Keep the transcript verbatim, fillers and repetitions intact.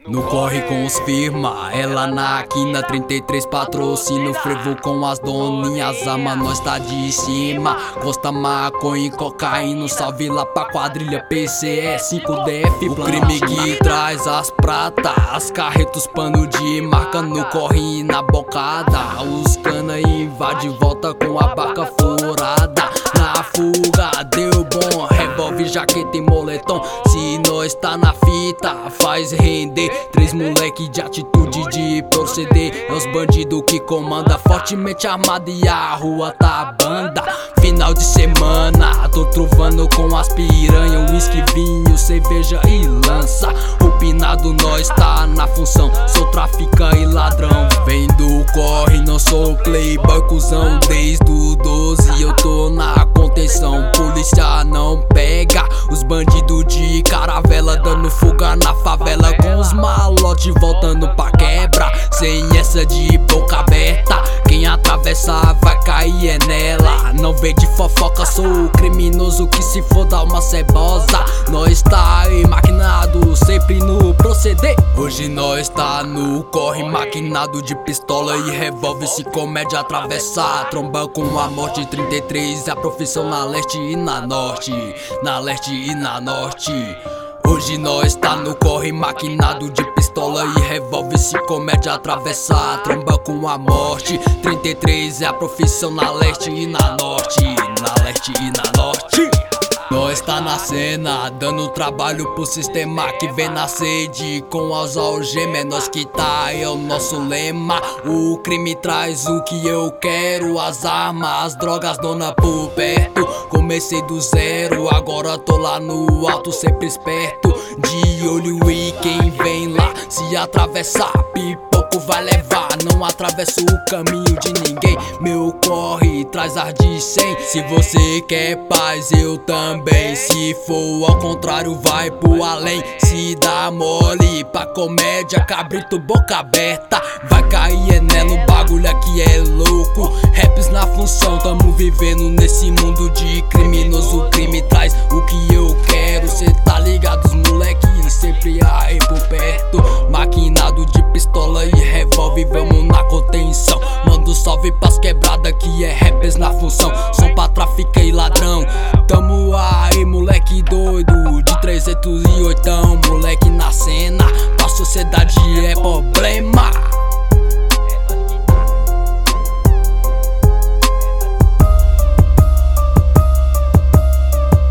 No corre com os firma, ela na quina trinta e três patrocínio, frevo com as doninhas, ama nós tá de cima. Costa maconha e cocaína, salve lá pra quadrilha P C E cinco D F. O crime que traz as pratas, as carretos pano de marca. No corre e na bocada, os cana invade, volta com a barca furada. Na fuga deu bom, revolve, jaqueta e moletom. Se nós tá na fita, faz render. Três moleque de atitude de proceder. É os bandidos que comanda, fortemente armado e a rua tá banda. Final de semana, tô trovando com as piranha, whisky, vinho, cerveja e lança. O pinado nós tá na função, sou traficante e ladrão. Vem do corre, não sou playboy, cuzão. Desde o doze eu tô na contenção. Polícia não pega os bandidos de caravela, dando fuga na favela com os malote voltando pra quebra. Sem essa de boca aberta, quem atravessa vai cair é nela. Não vem de fofoca, sou o criminoso que se for dar uma cebosa. Nós tá aí maquinado, sempre no proceder. Hoje nós tá no corre maquinado de pistola e revólver. Se comédia atravessar, tromba com a morte. Trinta e três é a profissão na leste e na norte, na leste e na norte. Hoje nós tá no corre maquinado de pistola e revólver. Se comédia atravessar, tromba com a morte. Trinta e três é a profissão na leste e na norte, na leste e na norte. Nós tá na cena, dando trabalho pro sistema que vem na sede. Com as algemas, é nós que tá, é o nosso lema. O crime traz o que eu quero, as armas, as drogas, dona por perto. Comecei do zero, agora tô lá no alto, sempre esperto. De olho e quem vem lá, se atravessar, pipoco vai levar. Não atravesso o caminho de ninguém, meu corre traz ar de cem. Se você quer paz, eu também. Se for ao contrário, vai pro além. Se dá mole pra comédia, cabrito boca aberta, vai cair é nela, o bagulho aqui é louco. Raps na função, tamo vivendo nesse mundo de criminoso. O crime traz o que eu quero, cê tá ligado, os moleque sempre aí por perto. Maquinado de pistola e revólver, vamos na contenção. Mando salve pras quebradas que é rappers na função. Som pra traficar e ladrão, tamo aí moleque doido de trezentos e oitão.